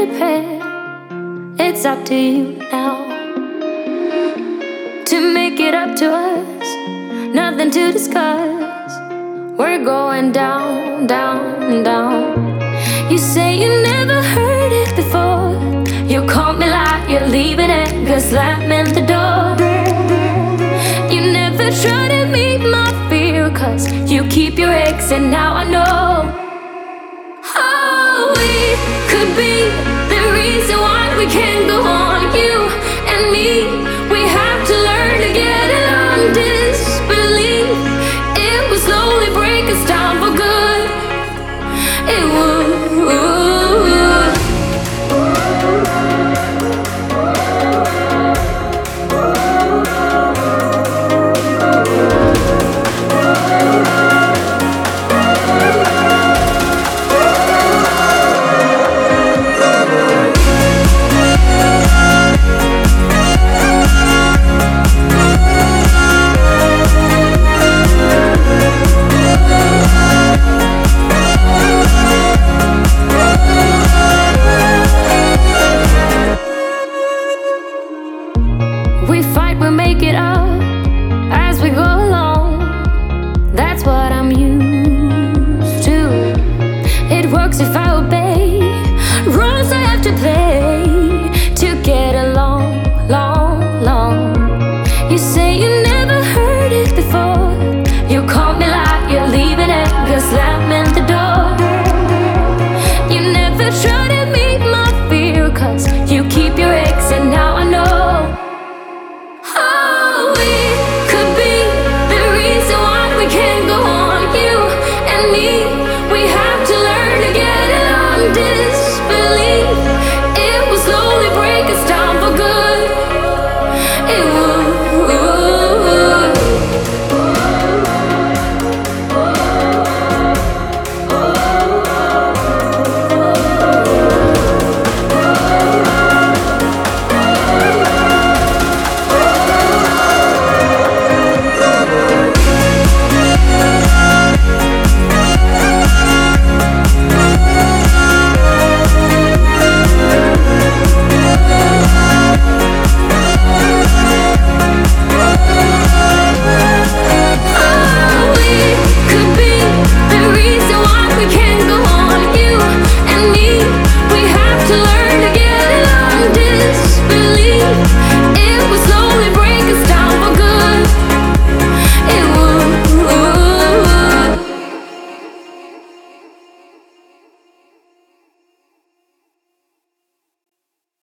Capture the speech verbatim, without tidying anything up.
repair. It's up to you now to make it up to us. Nothing to discuss. We're going down, down, down. You say you never heard it before. You called me like you're leaving it, cause slamming the door. You never try to meet my fear, cause you keep your ex, and now I know. Oh, we could be the reason why we can't go on. You and me, we have to learn to get along. Disbelief, it will slowly break us down for good. It would. We fight, we make it up as we go.